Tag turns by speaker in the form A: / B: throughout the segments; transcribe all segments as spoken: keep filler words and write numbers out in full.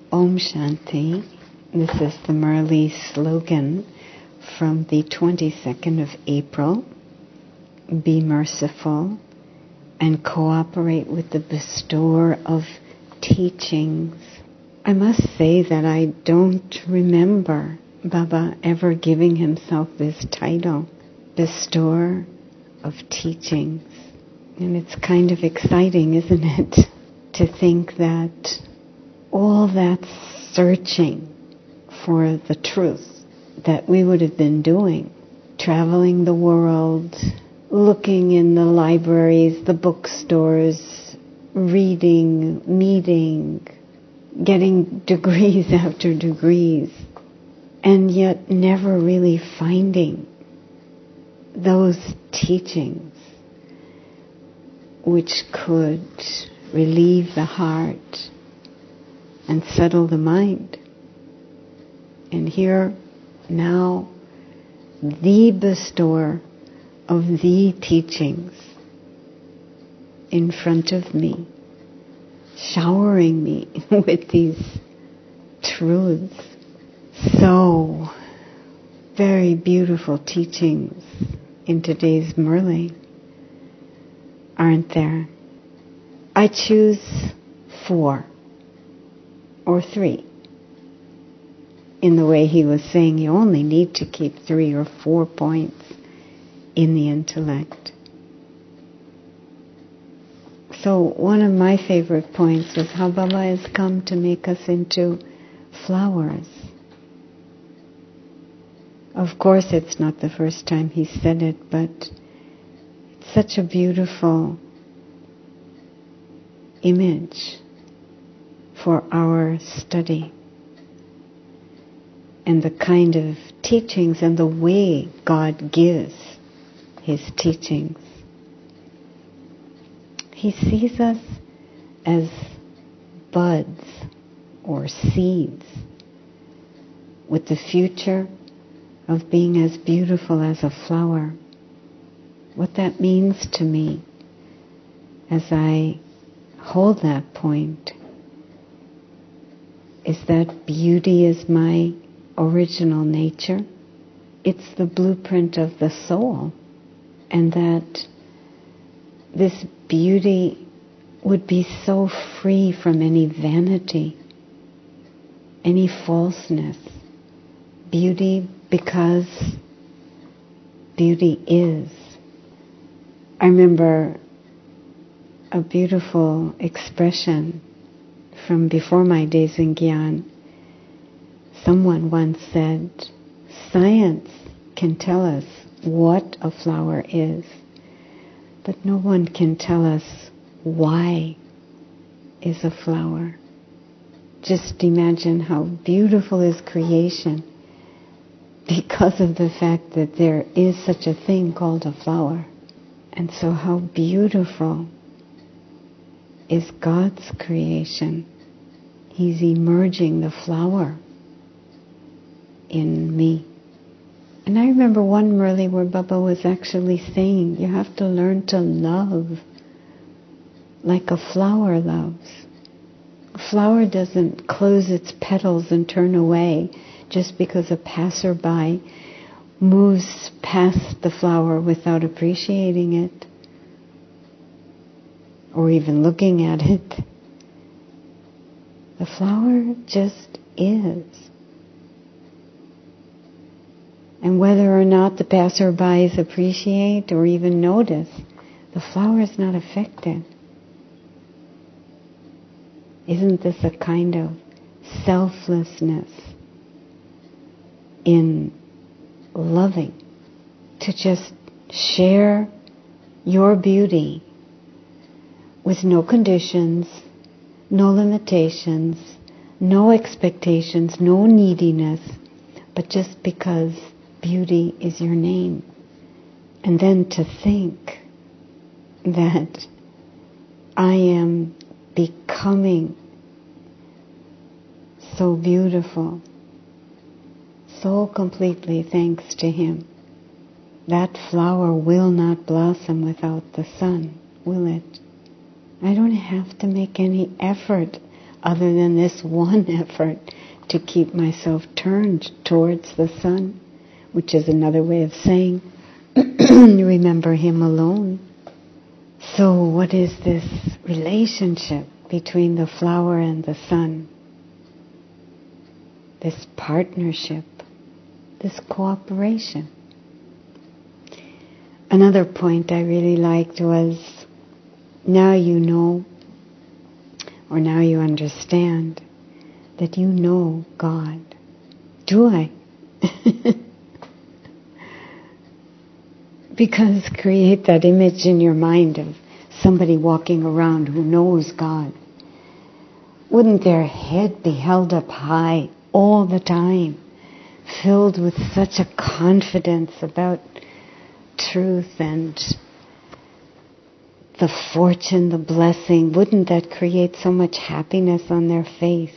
A: Om Shanti. This is the Murli slogan from the twenty-second of April. Be merciful and cooperate with the bestower of teachings. I must say that I don't remember Baba ever giving himself this title, bestower of teachings. And it's kind of exciting, isn't it, to think that all that searching for the truth that we would have been doing, traveling the world, looking in the libraries, the bookstores, reading, meeting, getting degrees after degrees, and yet never really finding those teachings which could relieve the heart and settle the mind. And here, now, the bestower of the teachings in front of me, showering me with these truths. So, very beautiful teachings in today's Murli, aren't there? I choose four or three. In the way he was saying, you only need to keep three or four points in the intellect. So one of my favorite points is how Baba has come to make us into flowers. Of course, it's not the first time he said it, but it's such a beautiful image for our study. And the kind of teachings and the way God gives His teachings. He sees us as buds or seeds with the future of being as beautiful as a flower. What that means to me as I hold that point is that beauty is my original nature. It's the blueprint of the soul, and that this beauty would be so free from any vanity, any falseness. Beauty because beauty is. I remember a beautiful expression from before my days in Gyan. Someone once said, science can tell us what a flower is, but no one can tell us why is a flower. Just imagine how beautiful is creation because of the fact that there is such a thing called a flower. And so how beautiful is God's creation. He's emerging the flower in me. And I remember one Murli where Baba was actually saying, you have to learn to love like a flower loves. A flower doesn't close its petals and turn away just because a passerby moves past the flower without appreciating it or even looking at it. The flower just is. And whether or not the passerbys appreciate or even notice, the flower is not affected. Isn't this a kind of selflessness in loving? To just share your beauty with no conditions, no limitations, no expectations, no neediness, but just because beauty is your name. And then to think that I am becoming so beautiful, so completely thanks to Him. That flower will not blossom without the sun, will it? I don't have to make any effort other than this one effort to keep myself turned towards the sun, which is another way of saying, remember Him alone. So what is this relationship between the flower and the sun? This partnership, this cooperation. Another point I really liked was, now you know, or now you understand, that you know God. Do I? Because create that image in your mind of somebody walking around who knows God. Wouldn't their head be held up high all the time, filled with such a confidence about truth and the fortune, the blessing? Wouldn't that create so much happiness on their face?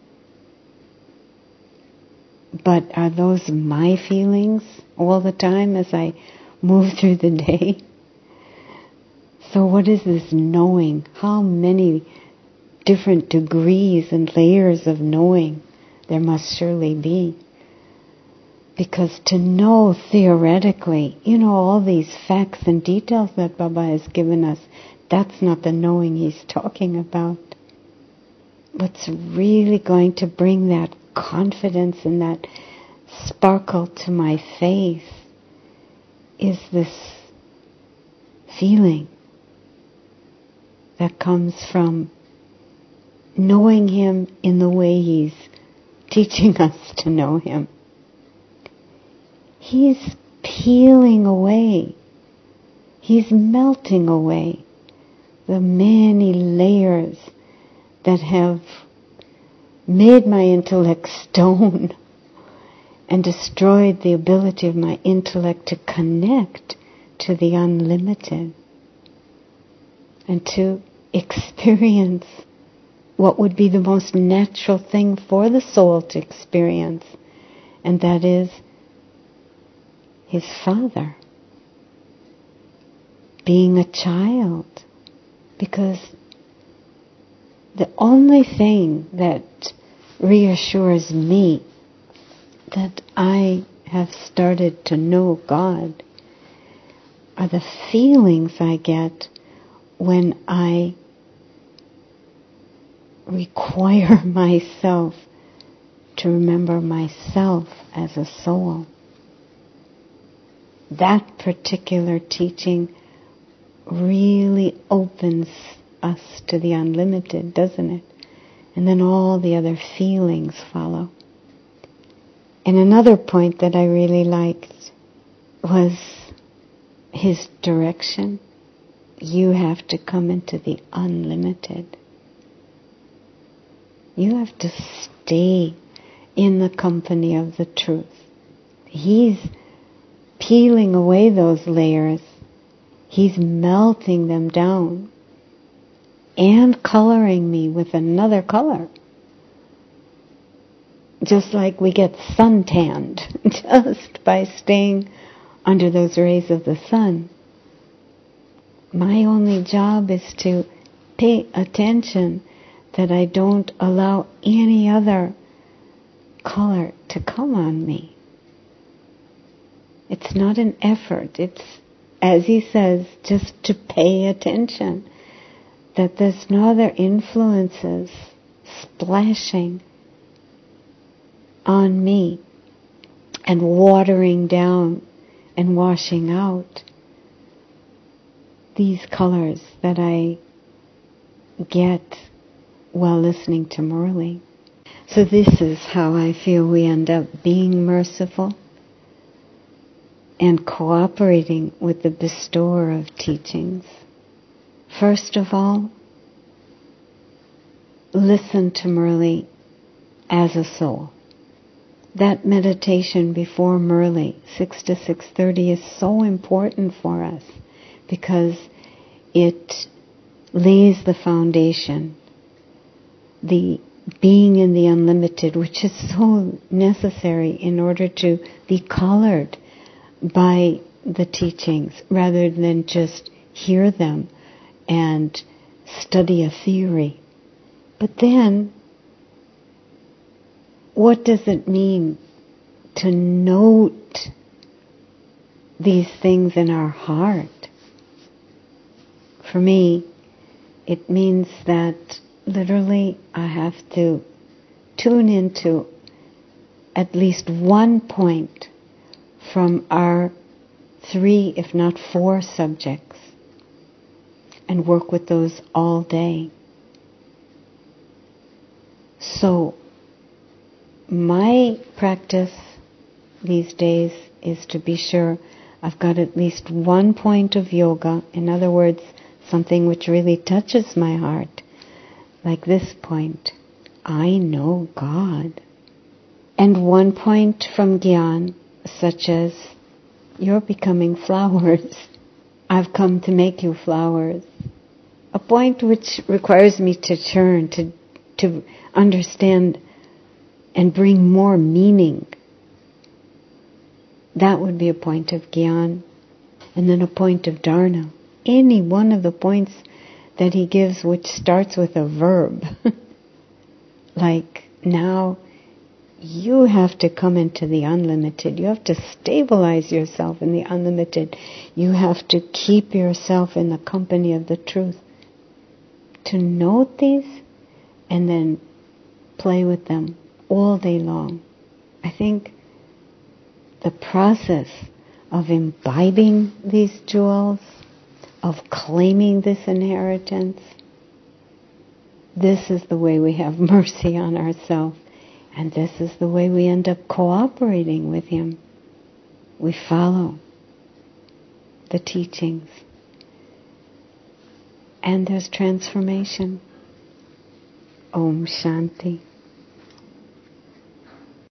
A: But are those my feelings all the time as I move through the day? So what is this knowing? How many different degrees and layers of knowing there must surely be? Because to know theoretically, you know, all these facts and details that Baba has given us, that's not the knowing he's talking about. What's really going to bring that confidence and that sparkle to my faith is this feeling that comes from knowing Him in the way He's teaching us to know Him. He's peeling away, He's melting away the many layers that have made my intellect stone and destroyed the ability of my intellect to connect to the unlimited and to experience what would be the most natural thing for the soul to experience, and that is his Father, being a child. Because the only thing that reassures me that I have started to know God are the feelings I get when I require myself to remember myself as a soul. That particular teaching really opens us to the unlimited, doesn't it? And then all the other feelings follow. And another point that I really liked was his direction. You have to come into the unlimited. You have to stay in the company of the truth. He's peeling away those layers. He's melting them down and coloring me with another color. Just like we get suntanned just by staying under those rays of the sun. My only job is to pay attention that I don't allow any other color to come on me. It's not an effort. It's, as he says, just to pay attention. That there's no other influences splashing on me and watering down and washing out these colors that I get while listening to Murli. So this is how I feel we end up being merciful and cooperating with the bestower of teachings. First of all, listen to Murli as a soul. That meditation before Murli, six to six thirty, is so important for us because it lays the foundation, the being in the unlimited, which is so necessary in order to be colored by the teachings rather than just hear them and study a theory But then, what does it mean to note these things in our heart? For me, it means that literally I have to tune into at least one point from our three, if not four subjects, and work with those all day. So, my practice these days is to be sure I've got at least one point of yoga, in other words, something which really touches my heart, like this point, I know God. And one point from Gyan, such as, you're becoming flowers. I've come to make you flowers. A point which requires me to turn, to, to understand and bring more meaning. That would be a point of Gyan. And then a point of Dharna. Any one of the points that he gives which starts with a verb. Like, now you have to come into the unlimited. You have to stabilize yourself in the unlimited. You have to keep yourself in the company of the truth. To note these and then play with them all day long. I think the process of imbibing these jewels, of claiming this inheritance, this is the way we have mercy on ourselves, and this is the way we end up cooperating with Him. We follow the teachings, and there's transformation. Om Shanti.